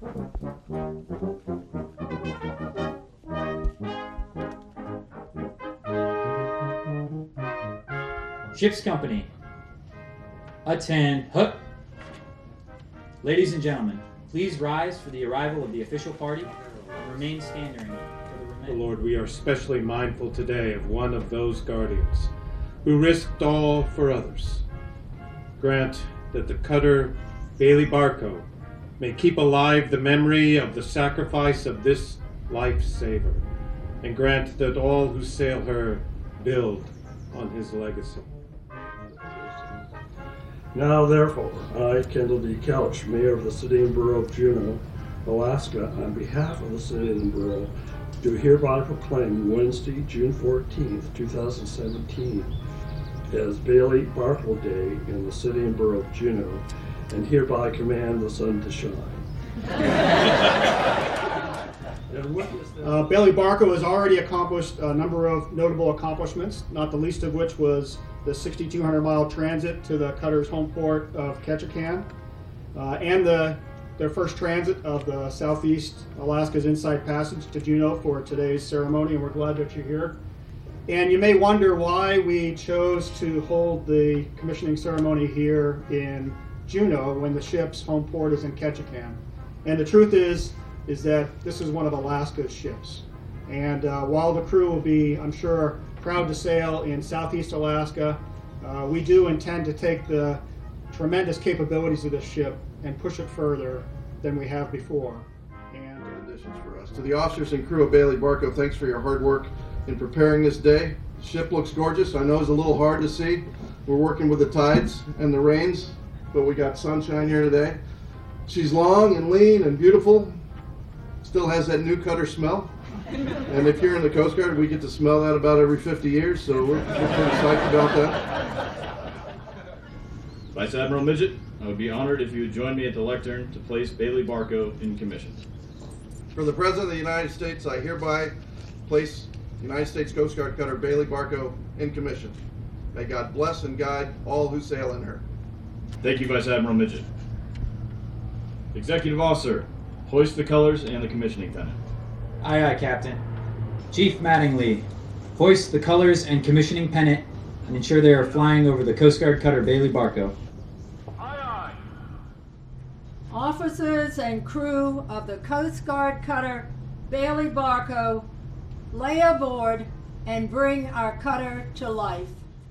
Ship's company. Attend. Hup. Ladies and gentlemen, please rise for the arrival of the official party and remain standing for the Oh Lord, we are especially mindful today of one of those guardians who risked all for others. Grant that the cutter Bailey Barco may keep alive the memory of the sacrifice of this lifesaver, and grant that all who sail her build on his legacy. Now, therefore, I, Kendall D. Couch, Mayor of the City and Borough of Juneau, Alaska, on behalf of the City and Borough, do hereby proclaim Wednesday, June 14th, 2017, as Bailey Barco Day in the City and Borough of Juneau, and hereby command the sun to shine. Bailey Barco has already accomplished a number of notable accomplishments, not the least of which was the 6,200-mile transit to the cutter's home port of Ketchikan, and their first transit of the Southeast Alaska's Inside Passage to Juneau for today's ceremony, and we're glad that you're here. And you may wonder why we chose to hold the commissioning ceremony here in Juneau when the ship's home port is in Ketchikan. And the truth is that this is one of Alaska's ships. And while the crew will be, I'm sure, proud to sail in Southeast Alaska, we do intend to take the tremendous capabilities of this ship and push it further than we have before. And conditions for us. To the officers and crew of Bailey Barco, thanks for your hard work in preparing this day. The ship looks gorgeous. I know it's a little hard to see. We're working with the tides and the rains, but we got sunshine here today. She's long and lean and beautiful. Still has that new cutter smell. And if you're in the Coast Guard, we get to smell that about every 50 years, so we're pretty psyched about that. Vice Admiral Midget, I would be honored if you would join me at the lectern to place Bailey Barco in commission. For the President of the United States, I hereby place United States Coast Guard cutter Bailey Barco in commission. May God bless and guide all who sail in her. Thank you, Vice Admiral Midget. Executive Officer, hoist the colors and the commissioning pennant. Aye, aye, Captain. Chief Mattingly, hoist the colors and commissioning pennant and ensure they are flying over the Coast Guard cutter Bailey Barco. Aye, aye. Officers and crew of the Coast Guard cutter Bailey Barco, lay aboard and bring our cutter to life.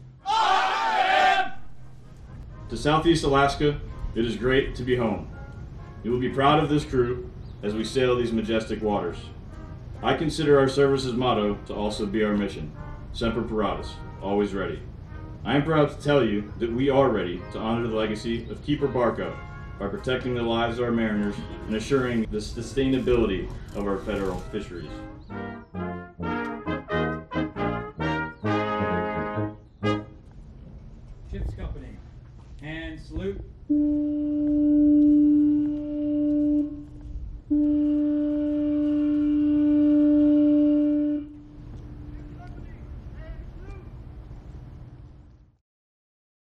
To Southeast Alaska, it is great to be home. You will be proud of this crew as we sail these majestic waters. I consider our service's motto to also be our mission, Semper Paratus, always ready. I am proud to tell you that we are ready to honor the legacy of Keeper Barco by protecting the lives of our mariners and assuring the sustainability of our federal fisheries. Ship's company. And salute.